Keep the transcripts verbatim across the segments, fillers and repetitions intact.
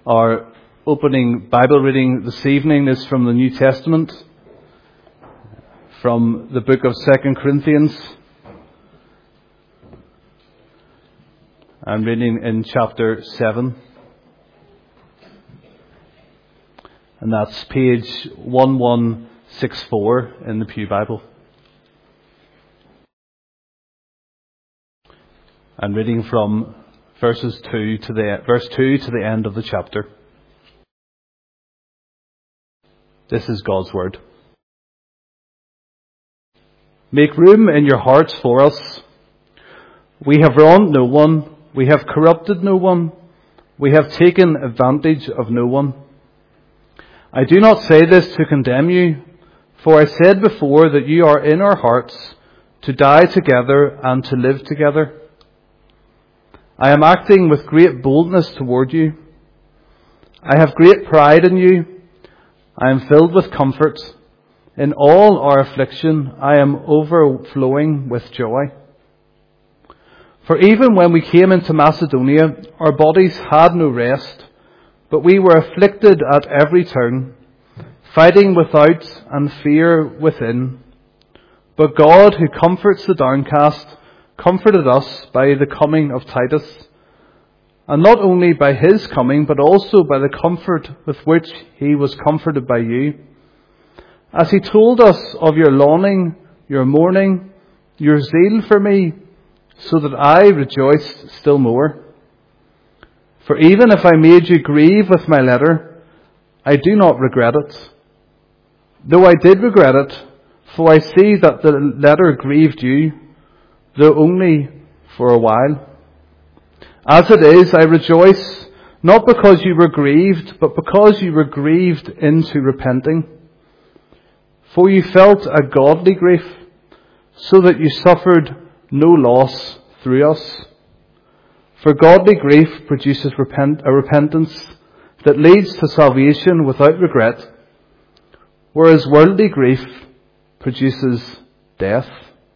Our opening Bible reading this evening is from the New Testament, from the book of Second Corinthians. I'm reading in chapter seven. And that's page eleven sixty-four in the Pew Bible. I'm reading from verses two to the verse two to the end of the chapter. This is God's word. Make room in your hearts for us. We have wronged no one. We have corrupted no one. We have taken advantage of no one. I do not say this to condemn you, for I said before that you are in our hearts, to die together and to live together. I am acting with great boldness toward you. I have great pride in you. I am filled with comfort. In all our affliction, I am overflowing with joy. For even when we came into Macedonia, our bodies had no rest, but we were afflicted at every turn, fighting without and fear within. But God, who comforts the downcast, comforted us by the coming of Titus, and not only by his coming, but also by the comfort with which he was comforted by you, as he told us of your longing, your mourning, your zeal for me, so that I rejoiced still more. For even if I made you grieve with my letter, I do not regret it. Though I did regret it, for I see that the letter grieved you, though only for a while. As it is, I rejoice, not because you were grieved, but because you were grieved into repenting. For you felt a godly grief, so that you suffered no loss through us. For godly grief produces repent, a repentance that leads to salvation without regret, whereas worldly grief produces death.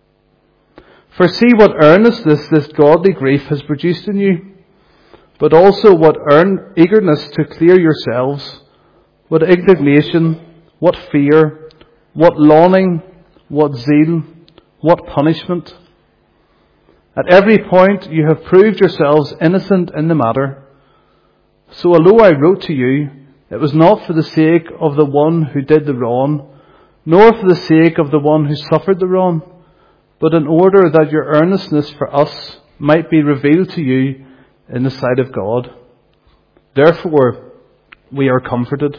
For see what earnestness this godly grief has produced in you, but also what earn, eagerness to clear yourselves, what indignation, what fear, what longing, what zeal, what punishment. At every point you have proved yourselves innocent in the matter. So although I wrote to you, it was not for the sake of the one who did the wrong, nor for the sake of the one who suffered the wrong, but in order that your earnestness for us might be revealed to you in the sight of God. Therefore, we are comforted.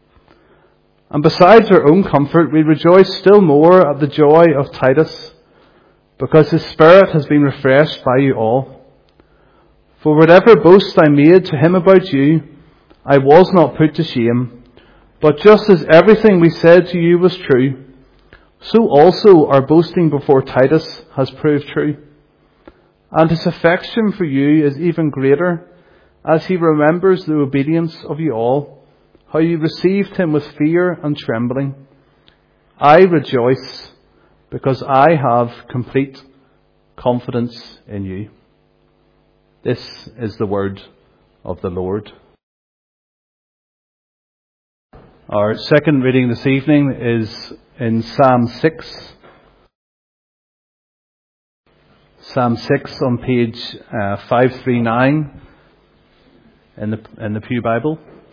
And besides our own comfort, we rejoice still more at the joy of Titus, because his spirit has been refreshed by you all. For whatever boast I made to him about you, I was not put to shame, but just as everything we said to you was true, so also our boasting before Titus has proved true. And his affection for you is even greater, as he remembers the obedience of you all, how you received him with fear and trembling. I rejoice, because I have complete confidence in you. This is the word of the Lord. Our second reading this evening is in Psalm six. Psalm six on page uh, five thirty-nine in the in the Pew Bible.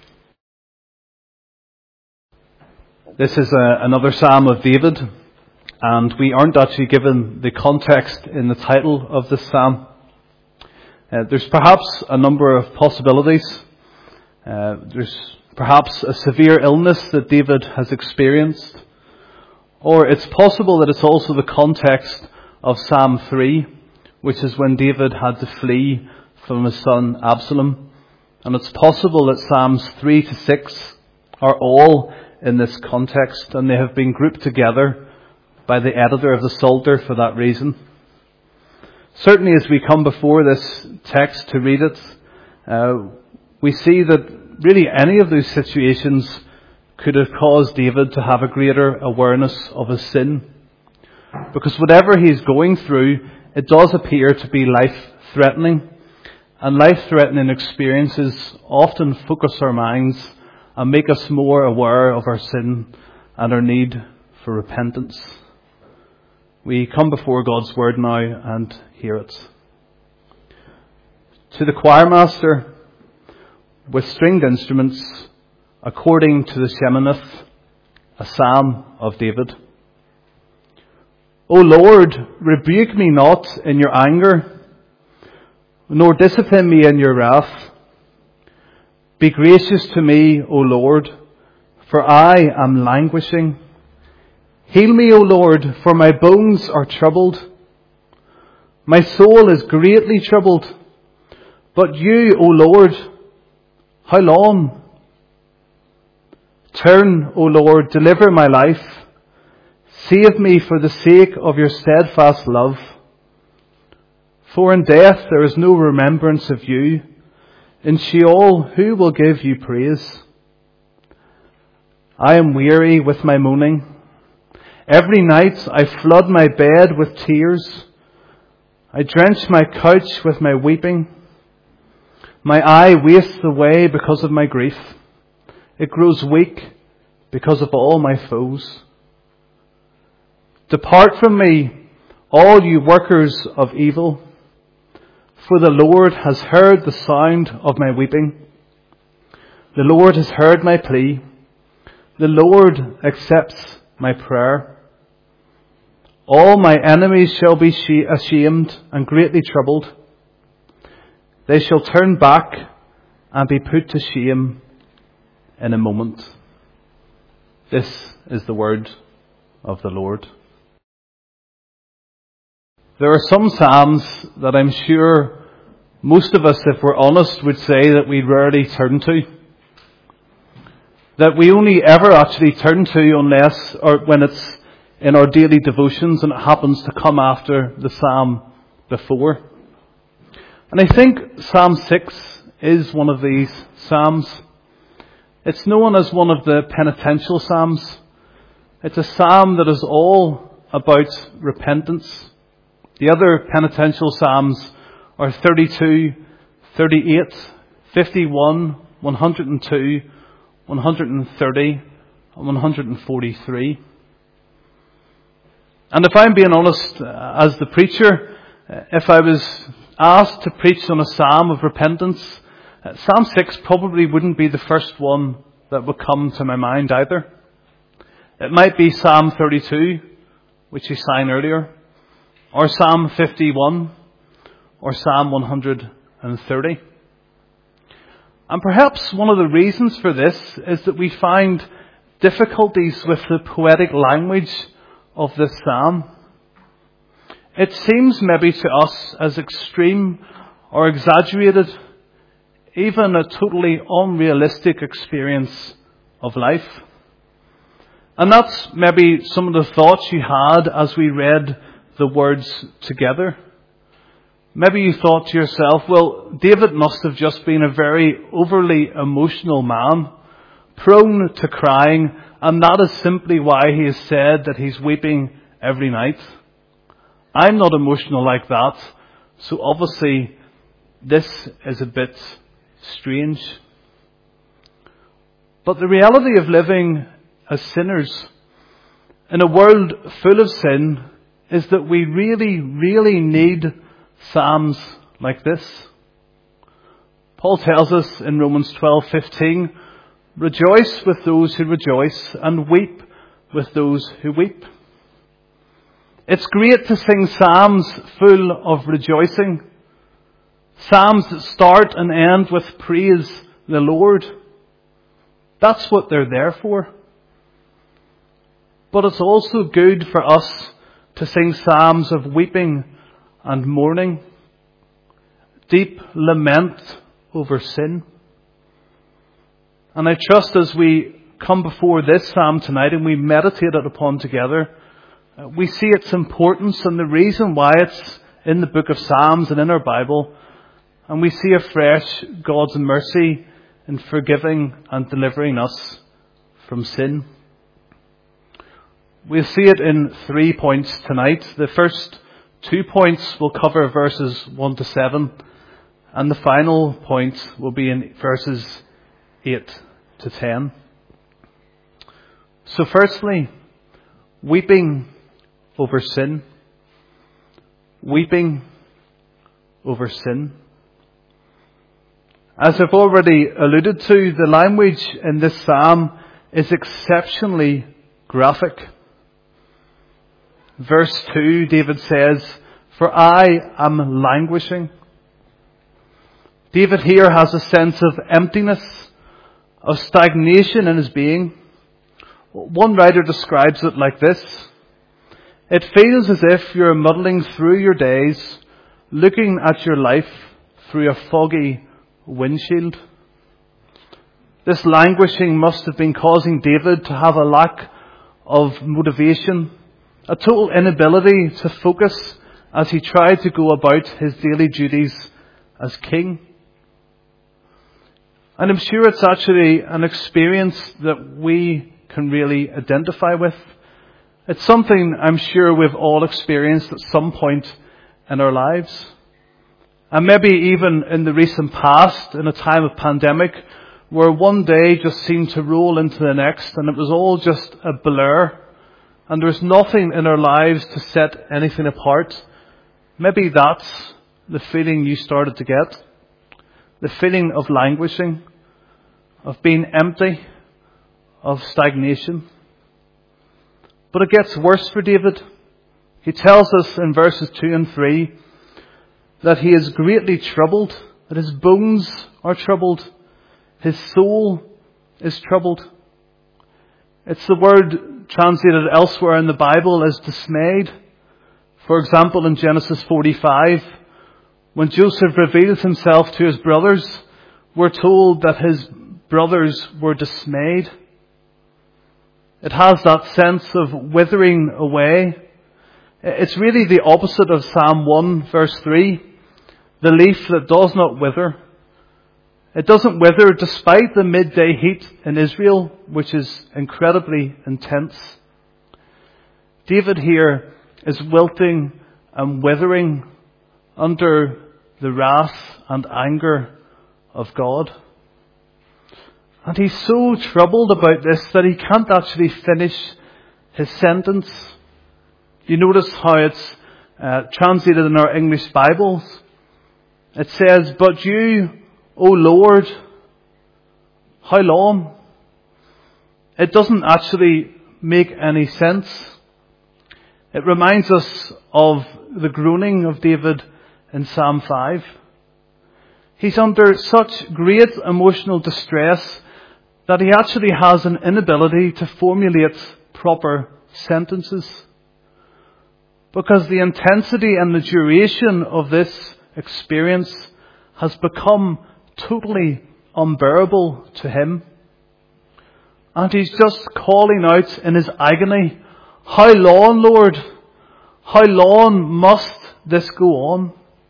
This is a, another Psalm of David, and we aren't actually given the context in the title of this Psalm. Uh, there's perhaps a number of possibilities. Uh, there's perhaps a severe illness that David has experienced. Or it's possible that it's also the context of Psalm three, which is when David had to flee from his son Absalom. And it's possible that Psalms three to six are all in this context, and they have been grouped together by the editor of the Psalter for that reason. Certainly as we come before this text to read it, uh, we see that really any of those situations could have caused David to have a greater awareness of his sin. Because whatever he's going through, it does appear to be life-threatening. And life-threatening experiences often focus our minds and make us more aware of our sin and our need for repentance. We come before God's Word now and hear it. To the choir master, with stringed instruments, according to the Sheminith, a psalm of David. O Lord, rebuke me not in your anger, nor discipline me in your wrath. Be gracious to me, O Lord, for I am languishing. Heal me, O Lord, for my bones are troubled. My soul is greatly troubled. But you, O Lord, how long? Turn, O Lord, deliver my life. Save me for the sake of your steadfast love. For in death there is no remembrance of you. In Sheol, who will give you praise? I am weary with my moaning. Every night I flood my bed with tears. I drench my couch with my weeping. My eye wastes away because of my grief. It grows weak because of all my foes. Depart from me, all you workers of evil, for the Lord has heard the sound of my weeping. The Lord has heard my plea. The Lord accepts my prayer. All my enemies shall be ashamed and greatly troubled. They shall turn back and be put to shame in a moment. This is the word of the Lord. There are some psalms that I'm sure most of us, if we're honest, would say that we rarely turn to. That we only ever actually turn to unless, or when it's in our daily devotions and it happens to come after the psalm before. And I think Psalm six is one of these psalms. It's known as one of the penitential psalms. It's a psalm that is all about repentance. The other penitential psalms are thirty-two, thirty-eight, fifty-one, one hundred two, one hundred thirty, and one hundred forty-three. And if I'm being honest, as the preacher, if I was asked to preach on a psalm of repentance, Psalm six probably wouldn't be the first one that would come to my mind either. It might be Psalm thirty-two, which we sang earlier, or Psalm fifty-one, or Psalm one hundred thirty. And perhaps one of the reasons for this is that we find difficulties with the poetic language of this psalm. It seems maybe to us as extreme or exaggerated, even a totally unrealistic experience of life. And that's maybe some of the thoughts you had as we read the words together. Maybe you thought to yourself, well, David must have just been a very overly emotional man, prone to crying, and that is simply why he has said that he's weeping every night. I'm not emotional like that, so obviously this is a bit strange. But the reality of living as sinners in a world full of sin is that we really, really need psalms like this. Paul tells us in Romans twelve fifteen, rejoice with those who rejoice and weep with those who weep. It's great to sing psalms full of rejoicing. Psalms that start and end with praise the Lord. That's what they're there for. But it's also good for us to sing psalms of weeping and mourning, deep lament over sin. And I trust as we come before this psalm tonight and we meditate it upon together, we see its importance and the reason why it's in the book of Psalms and in our Bible. And we see afresh God's mercy in forgiving and delivering us from sin. We'll see it in three points tonight. The first two points will cover verses one to seven. And the final point will be in verses eight to ten. So firstly, weeping over sin. Weeping over sin. As I've already alluded to, the language in this psalm is exceptionally graphic. Verse two, David says, "For I am languishing." David here has a sense of emptiness, of stagnation in his being. One writer describes it like this: "It feels as if you're muddling through your days, looking at your life through a foggy windshield." This languishing must have been causing David to have a lack of motivation, a total inability to focus as he tried to go about his daily duties as king. And I'm sure it's actually an experience that we can really identify with. It's something I'm sure we've all experienced at some point in our lives. And maybe even in the recent past, in a time of pandemic, where one day just seemed to roll into the next and it was all just a blur and there was nothing in our lives to set anything apart. Maybe that's the feeling you started to get. The feeling of languishing, of being empty, of stagnation. But it gets worse for David. He tells us in verses two and three that he is greatly troubled, that his bones are troubled, his soul is troubled. It's the word translated elsewhere in the Bible as dismayed. For example, in Genesis forty-five, when Joseph reveals himself to his brothers, we're told that his brothers were dismayed. It has that sense of withering away. It's really the opposite of Psalm one verse three, the leaf that does not wither. It doesn't wither despite the midday heat in Israel, which is incredibly intense. David here is wilting and withering under the wrath and anger of God. And he's so troubled about this that he can't actually finish his sentence. You notice how it's uh, translated in our English Bibles. It says, "But you, O Lord, how long?" It doesn't actually make any sense. It reminds us of the groaning of David in Psalm five. He's under such great emotional distress that he actually has an inability to formulate proper sentences. Because the intensity and the duration of this experience has become totally unbearable to him. And he's just calling out in his agony, "How long, Lord? How long must this go on?"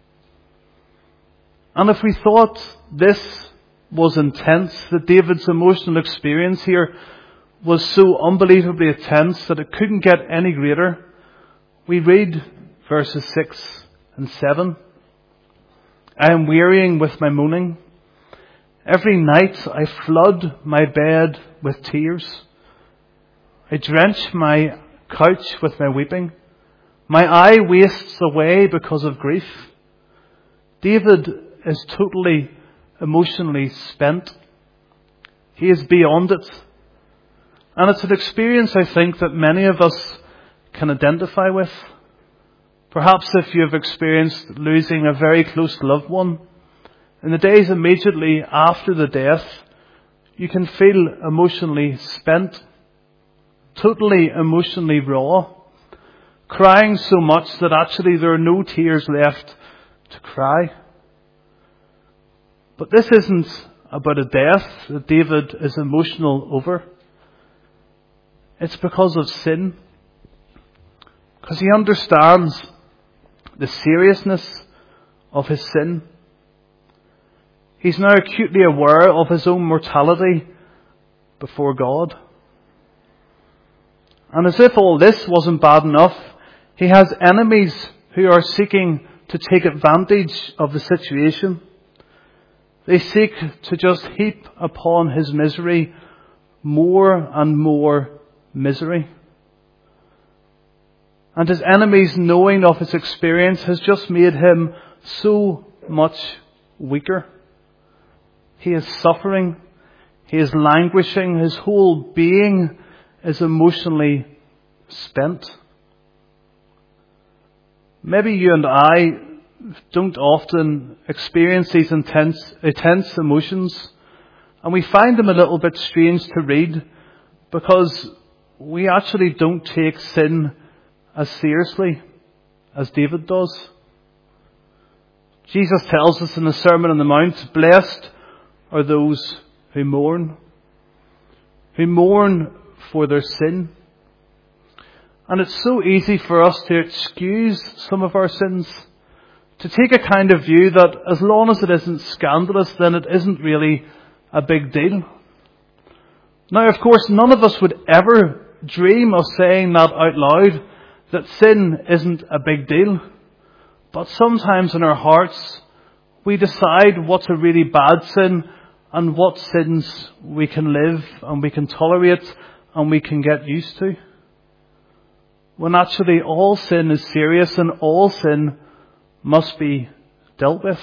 And if we thought this was intense, that David's emotional experience here was so unbelievably intense that it couldn't get any greater, we read verses six and seven. "I am wearying with my moaning. Every night I flood my bed with tears. I drench my couch with my weeping. My eye wastes away because of grief." David is totally emotionally spent. He is beyond it. And it's an experience, I think, that many of us can identify with. Perhaps if you've experienced losing a very close loved one, in the days immediately after the death, you can feel emotionally spent, totally emotionally raw, crying so much that actually there are no tears left to cry. But this isn't about a death that David is emotional over. It's because of sin. Because he understands the seriousness of his sin. He's now acutely aware of his own mortality before God. And as if all this wasn't bad enough, he has enemies who are seeking to take advantage of the situation. They seek to just heap upon his misery more and more misery. And his enemies, knowing of his experience, has just made him so much weaker. He is suffering. He is languishing. His whole being is emotionally spent. Maybe you and I don't often experience these intense, intense emotions, and we find them a little bit strange to read because we actually don't take sin as seriously as David does. Jesus tells us in the Sermon on the Mount, blessed are those who mourn, who mourn for their sin. And it's so easy for us to excuse some of our sins, to take a kind of view that as long as it isn't scandalous, then it isn't really a big deal. Now, of course, none of us would ever dream of saying that out loud, that sin isn't a big deal. But sometimes in our hearts, we decide what's a really bad sin and what sins we can live and we can tolerate and we can get used to. When actually all sin is serious and all sin must be dealt with.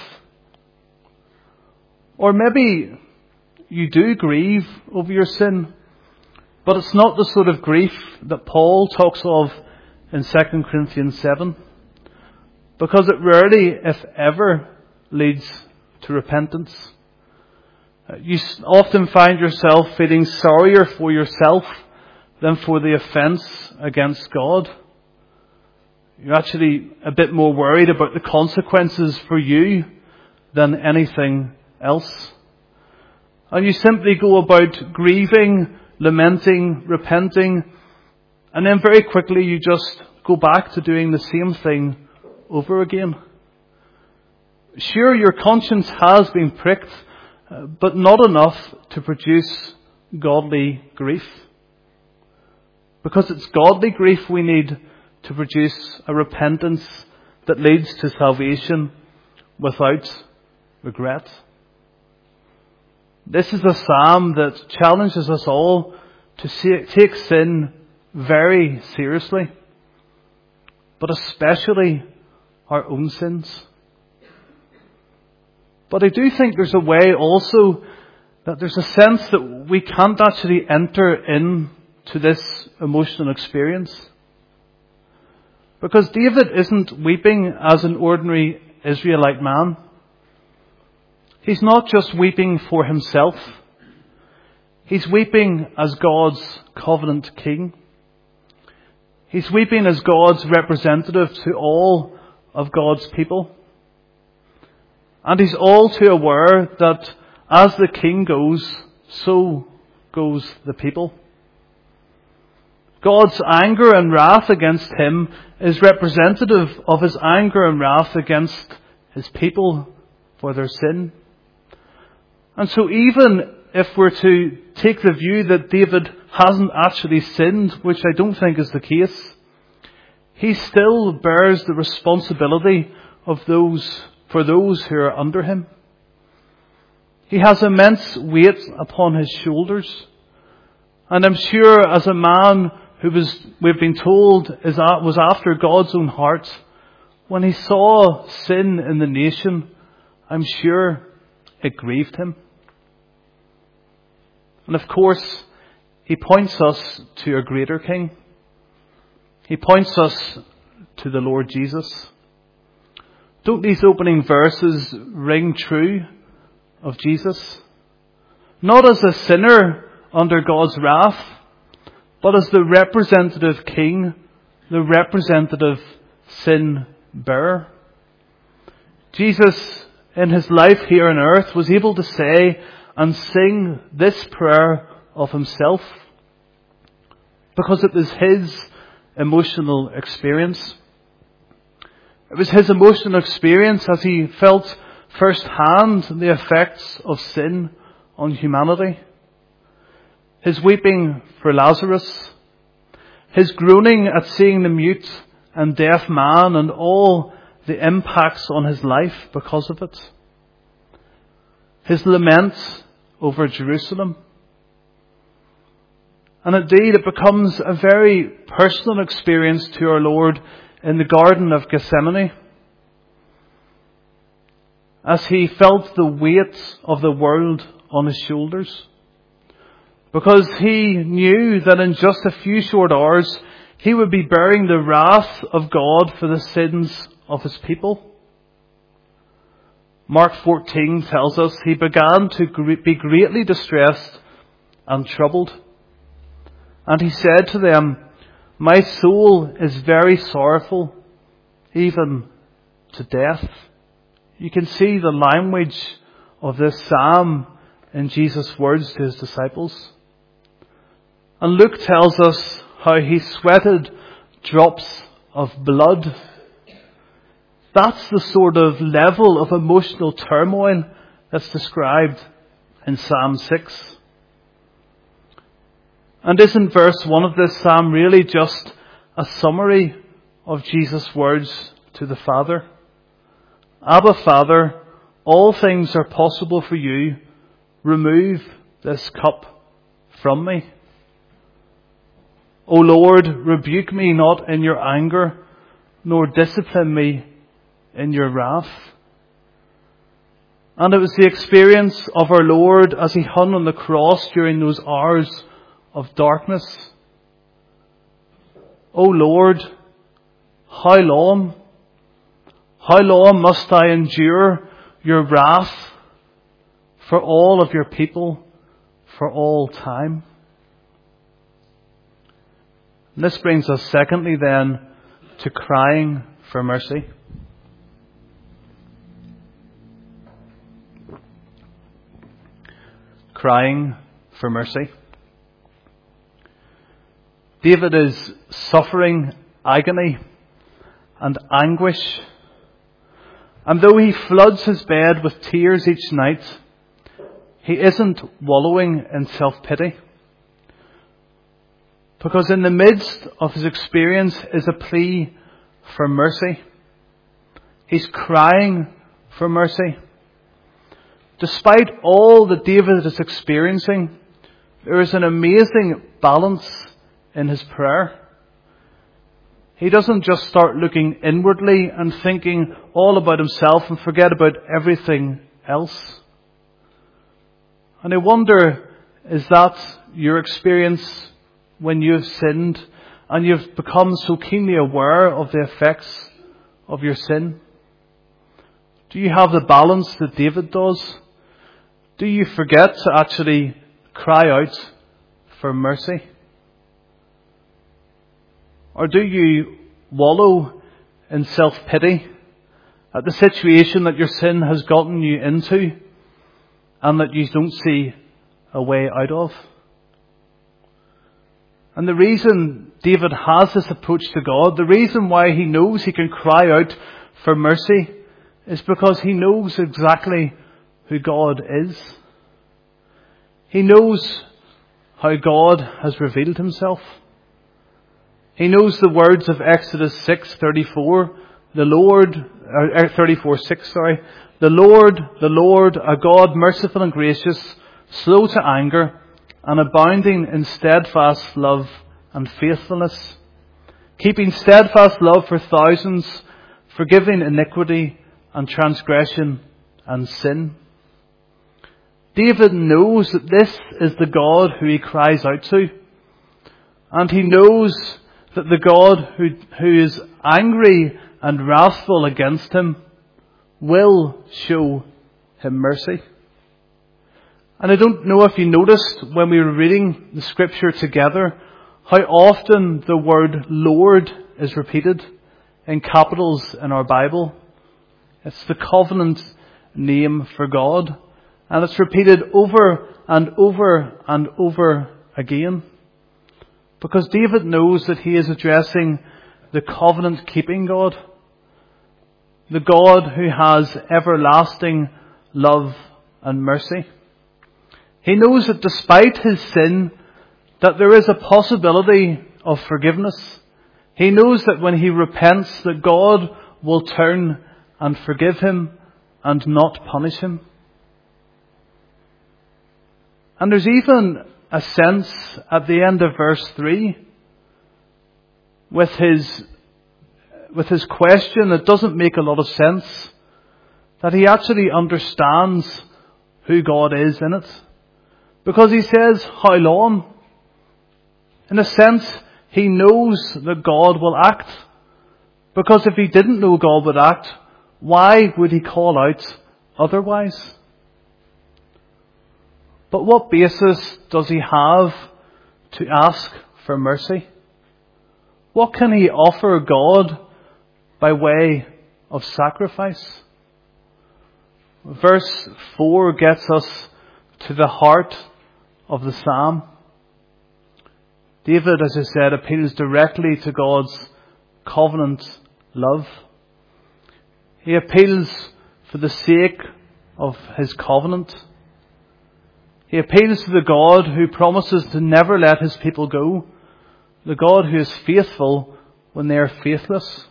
Or maybe you do grieve over your sin, but it's not the sort of grief that Paul talks of in Second Corinthians seven, because it rarely, if ever, leads to repentance. You often find yourself feeling sorrier for yourself than for the offence against God. You're actually a bit more worried about the consequences for you than anything else. And you simply go about grieving, lamenting, repenting, and then very quickly you just go back to doing the same thing over again. Sure, your conscience has been pricked, but not enough to produce godly grief. Because it's godly grief we need to produce a repentance that leads to salvation without regret. This is a psalm that challenges us all to see, take sin very seriously, but especially our own sins. But I do think there's a way also that there's a sense that we can't actually enter into this emotional experience. Because David isn't weeping as an ordinary Israelite man. He's not just weeping for himself. He's weeping as God's covenant king. He's weeping as God's representative to all of God's people. And he's all too aware that as the king goes, so goes the people. God's anger and wrath against him is representative of his anger and wrath against his people for their sin. And so even if we're to take the view that David hasn't actually sinned, which I don't think is the case, he still bears the responsibility of those for those who are under him. He has immense weight upon his shoulders. And I'm sure as a man who was, we've been told, is was after God's own heart, when he saw sin in the nation, I'm sure it grieved him. And of course, he points us to a greater king. He points us to the Lord Jesus. Don't these opening verses ring true of Jesus? Not as a sinner under God's wrath, but as the representative king, the representative sin bearer. Jesus, in his life here on earth, was able to say and sing this prayer of himself because it was his emotional experience. It was his emotional experience as he felt firsthand the effects of sin on humanity. His weeping for Lazarus, his groaning at seeing the mute and deaf man and all the impacts on his life because of it. his lament over Jerusalem. And indeed, it becomes a very personal experience to our Lord in the Garden of Gethsemane, as he felt the weight of the world on his shoulders, because he knew that in just a few short hours he would be bearing the wrath of God for the sins of his people. Mark fourteen tells us he began to be greatly distressed and troubled. And he said to them, "My soul is very sorrowful, even to death." You can see the language of this psalm in Jesus' words to his disciples. And Luke tells us how he sweated drops of blood. That's the sort of level of emotional turmoil that's described in Psalm six. And isn't verse one of this psalm really just a summary of Jesus' words to the Father? "Abba, Father, all things are possible for you. Remove this cup from me. O Lord, rebuke me not in your anger, nor discipline me in your wrath." And it was the experience of our Lord as he hung on the cross during those hours of darkness. "O Lord, how long? How long must I endure your wrath for all of your people, for all time?" And this brings us secondly then to crying for mercy. Crying for mercy. David is suffering agony and anguish. And though he floods his bed with tears each night, he isn't wallowing in self-pity. Because in the midst of his experience is a plea for mercy. He's crying for mercy. Despite all that David is experiencing, there is an amazing balance in his prayer. He doesn't just start looking inwardly and thinking all about himself and forget about everything else. And I wonder, is that your experience when you've sinned and you've become so keenly aware of the effects of your sin? Do you have the balance that David does? Do you forget to actually cry out for mercy? Or do you wallow in self-pity at the situation that your sin has gotten you into and that you don't see a way out of? And the reason David has this approach to God, the reason why he knows he can cry out for mercy, is because he knows exactly who God is. He knows how God has revealed himself. He knows the words of Exodus six thirty-four, the Lord, uh, thirty-four six, sorry, the Lord, the Lord, a God merciful and gracious, slow to anger, and abounding in steadfast love and faithfulness, keeping steadfast love for thousands, forgiving iniquity and transgression and sin. David knows that this is the God who he cries out to, and he knows that the God who, who is angry and wrathful against him will show him mercy. And I don't know if you noticed when we were reading the scripture together how often the word Lord is repeated in capitals in our Bible. It's the covenant name for God, and it's repeated over and over and over again. Because David knows that he is addressing the covenant-keeping God, the God who has everlasting love and mercy. He knows that despite his sin, that there is a possibility of forgiveness. He knows that when he repents, that God will turn and forgive him and not punish him. And there's even a sense at the end of verse three with his, with his question that doesn't make a lot of sense, that he actually understands who God is in it. Because he says, how long? In a sense, he knows that God will act. Because if he didn't know God would act, why would he call out otherwise? But what basis does he have to ask for mercy? What can he offer God by way of sacrifice? Verse four gets us to the heart of the psalm. David, as I said, appeals directly to God's covenant love. He appeals for the sake of his covenant. He appeals to the God who promises to never let his people go, the God who is faithful when they are faithless.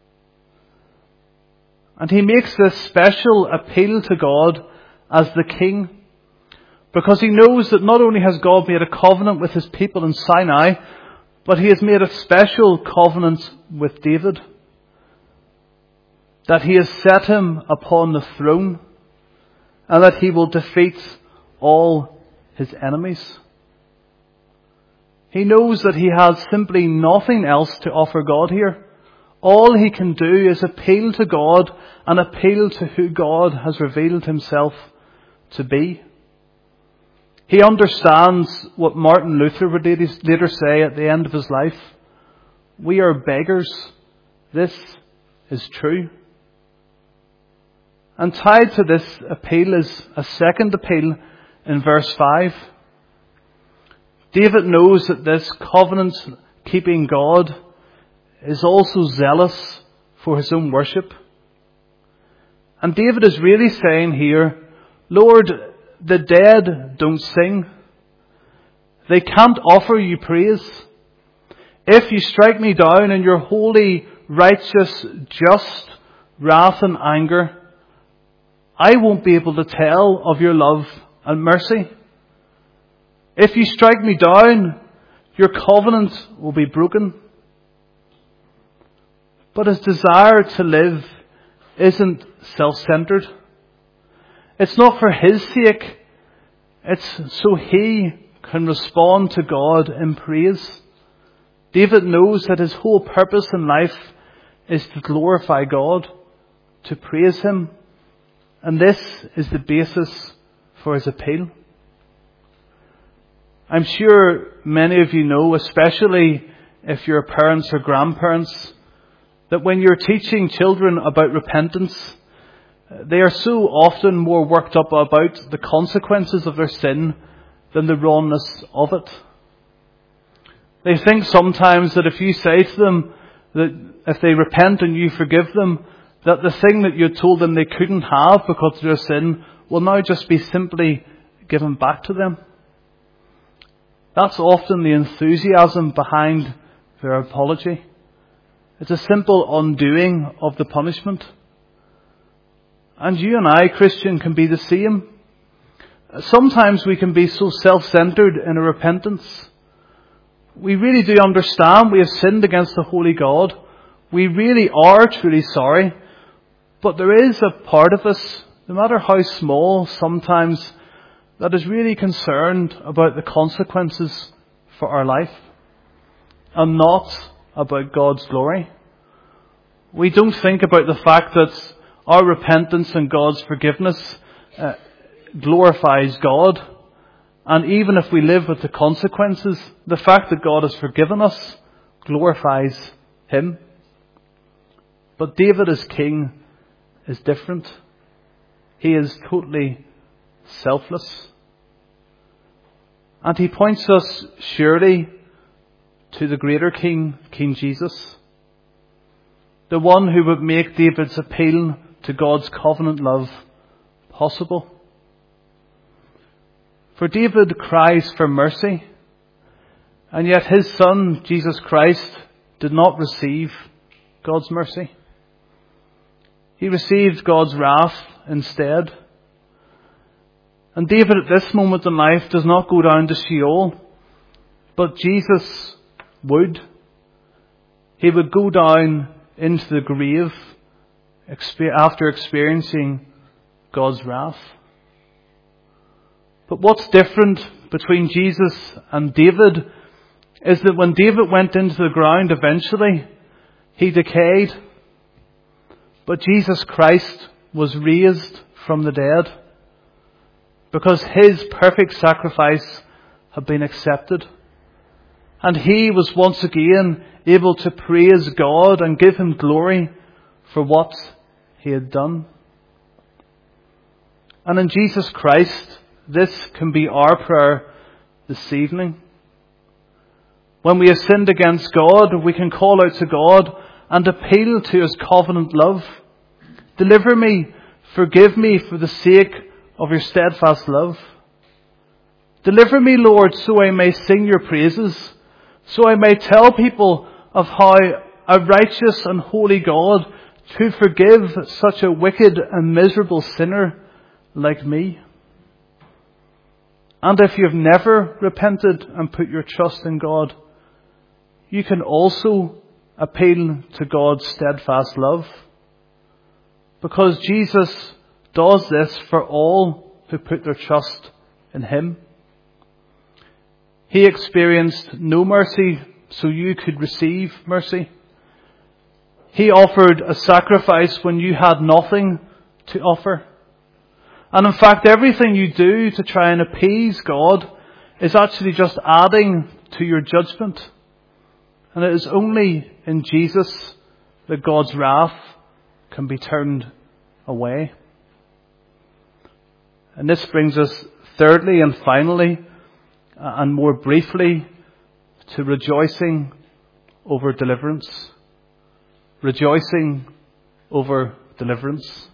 And he makes this special appeal to God as the King, because he knows that not only has God made a covenant with his people in Sinai, but he has made a special covenant with David, that he has set him upon the throne and that he will defeat all his enemies. He knows that he has simply nothing else to offer God here. All he can do is appeal to God and appeal to who God has revealed himself to be. He understands what Martin Luther would later say at the end of his life. We are beggars. This is true. And tied to this appeal is a second appeal in verse five. David knows that this covenant-keeping God is also zealous for his own worship. And David is really saying here, Lord, the dead don't sing. They can't offer you praise. If you strike me down in your holy, righteous, just wrath and anger, I won't be able to tell of your love and mercy. If you strike me down, your covenant will be broken. But his desire to live isn't self-centered. It's not for his sake. It's so he can respond to God in praise. David knows that his whole purpose in life is to glorify God, to praise him. And this is the basis for his appeal. I'm sure many of you know, especially if you're parents or grandparents, that when you're teaching children about repentance, they are so often more worked up about the consequences of their sin than the wrongness of it. They think sometimes that if you say to them that if they repent and you forgive them, that the thing that you told them they couldn't have because of their sin will now just be simply given back to them. That's often the enthusiasm behind their apology. It's a simple undoing of the punishment. And you and I, Christian, can be the same. Sometimes we can be so self-centered in our repentance. We really do understand we have sinned against the holy God. We really are truly sorry. But there is a part of us, no matter how small, sometimes, that is really concerned about the consequences for our life and not about God's glory. We don't think about the fact that our repentance and God's forgiveness uh, glorifies God. And even if we live with the consequences, the fact that God has forgiven us glorifies him. But David as king is different. He is totally selfless. And he points us surely to the greater King, King Jesus, the one who would make David's appeal to God's covenant love possible. For David cries for mercy, and yet his son, Jesus Christ, did not receive God's mercy. He received God's wrath instead. And David at this moment in life does not go down to Sheol, but Jesus would. He would go down into the grave after experiencing God's wrath. But what's different between Jesus and David is that when David went into the ground eventually, he decayed. But Jesus Christ was raised from the dead because his perfect sacrifice had been accepted. And he was once again able to praise God and give him glory for what he had done. And in Jesus Christ, this can be our prayer this evening. When we have sinned against God, we can call out to God and appeal to his covenant love. Deliver me, forgive me for the sake of your steadfast love. Deliver me, Lord, so I may sing your praises, so I may tell people of how a righteous and holy God to forgive such a wicked and miserable sinner like me. And if you've never repented and put your trust in God, you can also appeal to God's steadfast love, because Jesus does this for all who put their trust in him. He experienced no mercy so you could receive mercy. He offered a sacrifice when you had nothing to offer. And in fact, everything you do to try and appease God is actually just adding to your judgment. And it is only in Jesus that God's wrath can be turned away. And this brings us thirdly and finally, and more briefly, to rejoicing over deliverance. Rejoicing over deliverance.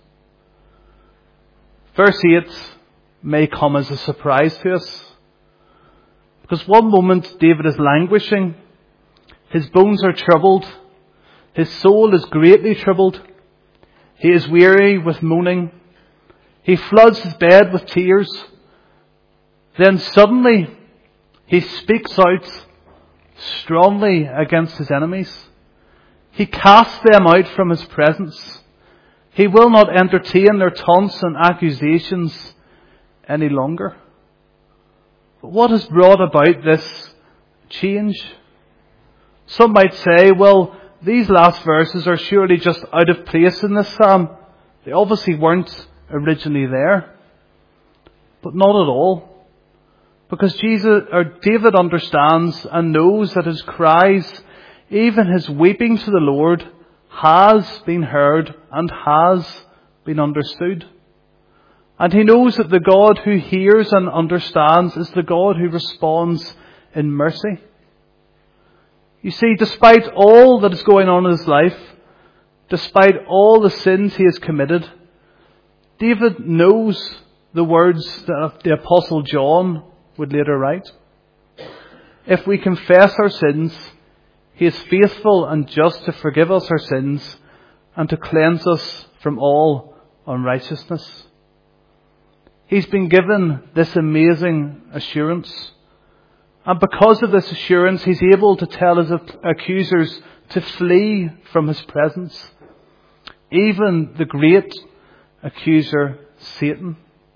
Verse eight may come as a surprise to us, because one moment David is languishing, his bones are troubled, his soul is greatly troubled, he is weary with moaning, he floods his bed with tears. Then suddenly he speaks out strongly against his enemies. He casts them out from his presence. He will not entertain their taunts and accusations any longer. But what has brought about this change? Some might say, well, these last verses are surely just out of place in this psalm. They obviously weren't originally there. But not at all. Because Jesus, or David understands and knows that his cries, even his weeping to the Lord, has been heard and has been understood. And he knows that the God who hears and understands is the God who responds in mercy. You see, despite all that is going on in his life, despite all the sins he has committed, David knows the words that the Apostle John would later write. If we confess our sins, he is faithful and just to forgive us our sins and to cleanse us from all unrighteousness. He's been given this amazing assurance. And because of this assurance, he's able to tell his accusers to flee from his presence. Even the great accuser, Satan.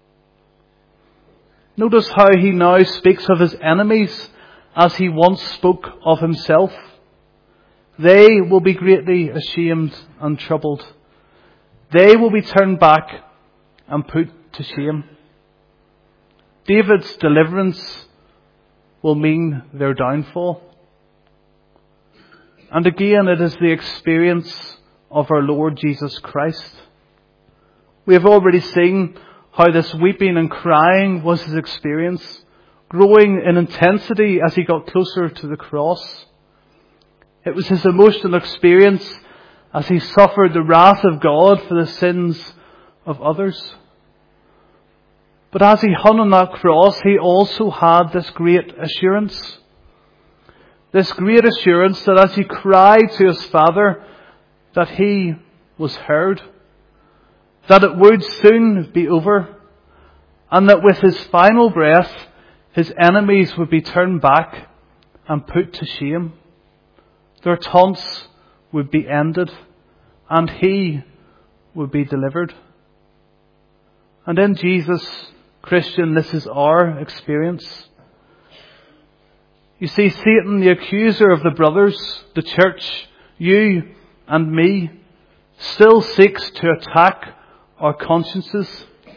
Notice how he now speaks of his enemies as he once spoke of himself. They will be greatly ashamed and troubled. They will be turned back and put to shame. David's deliverance will mean their downfall. And again, it is the experience of our Lord Jesus Christ. We have already seen how this weeping and crying was his experience, growing in intensity as he got closer to the cross. It was his emotional experience as he suffered the wrath of God for the sins of others. But as he hung on that cross, he also had this great assurance. This great assurance that as he cried to his Father, that he was heard. That it would soon be over. and that with his final breath, his enemies would be turned back and put to shame. Their taunts would be ended, and he would be delivered. And in Jesus, Christian, this is our experience. You see, Satan, the accuser of the brothers, the church, you and me, still seeks to attack our consciences.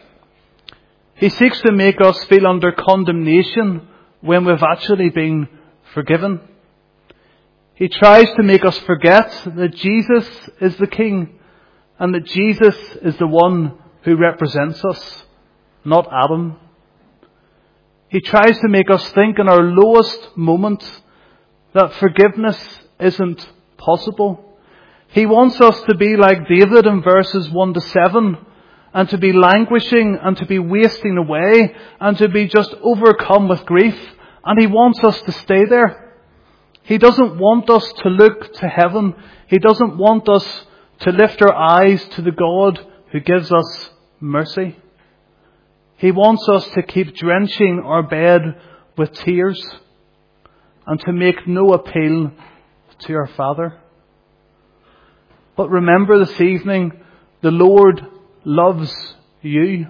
He seeks to make us feel under condemnation when we've actually been forgiven. He tries to make us forget that Jesus is the King and that Jesus is the one who represents us, not Adam. He tries to make us think in our lowest moments that forgiveness isn't possible. He wants us to be like David in verses one to seven, and to be languishing and to be wasting away and to be just overcome with grief. And he wants us to stay there. He doesn't want us to look to heaven. He doesn't want us to lift our eyes to the God who gives us mercy. He wants us to keep drenching our bed with tears and to make no appeal to our Father. But remember this evening, the Lord loves you.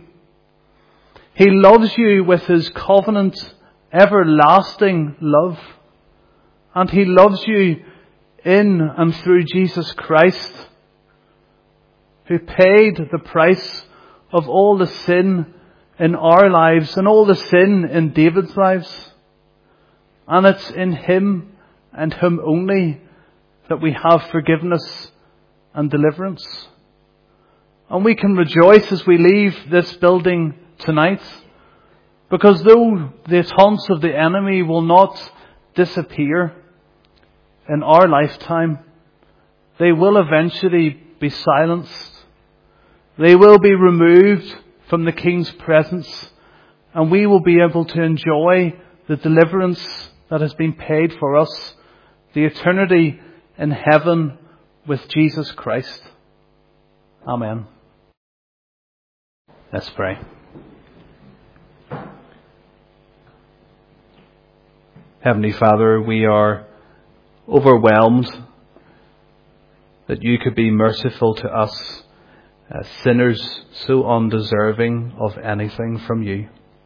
He loves you with his covenant, everlasting love. And he loves you in and through Jesus Christ, who paid the price of all the sin in our lives and all the sin in David's lives. And it's in him and him only that we have forgiveness and deliverance. And we can rejoice as we leave this building tonight, because though the taunts of the enemy will not disappear in our lifetime, they will eventually be silenced. They will be removed from the King's presence, and we will be able to enjoy the deliverance that has been paid for us, the eternity in heaven with Jesus Christ. Amen. Let's pray. Heavenly Father, we are overwhelmed that you could be merciful to us, as sinners so undeserving of anything from you.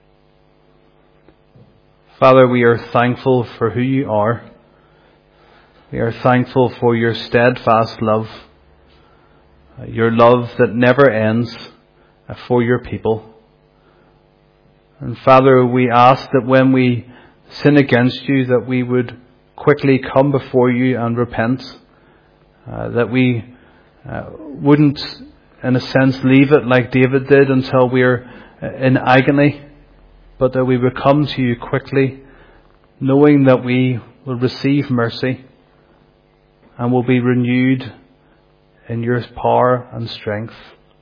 Father, we are thankful for who you are. We are thankful for your steadfast love, your love that never ends for your people. And Father, we ask that when we sin against you, that we would quickly come before you and repent, uh, that we uh, wouldn't, in a sense, leave it like David did until we're in agony, but that we would come to you quickly, knowing that we will receive mercy and will be renewed in your power and strength.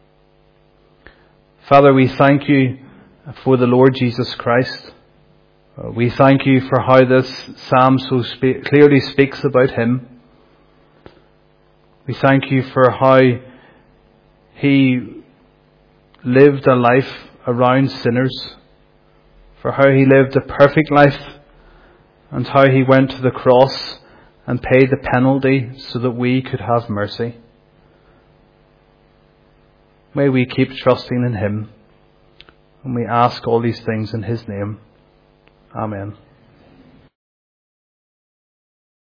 Father, we thank you for the Lord Jesus Christ. Uh, we thank you for how this psalm so spe- clearly speaks about him. We thank you for how he lived a life around sinners, for how he lived a perfect life, and how he went to the cross and paid the penalty so that we could have mercy. May we keep trusting in him, and we ask all these things in his name. Amen.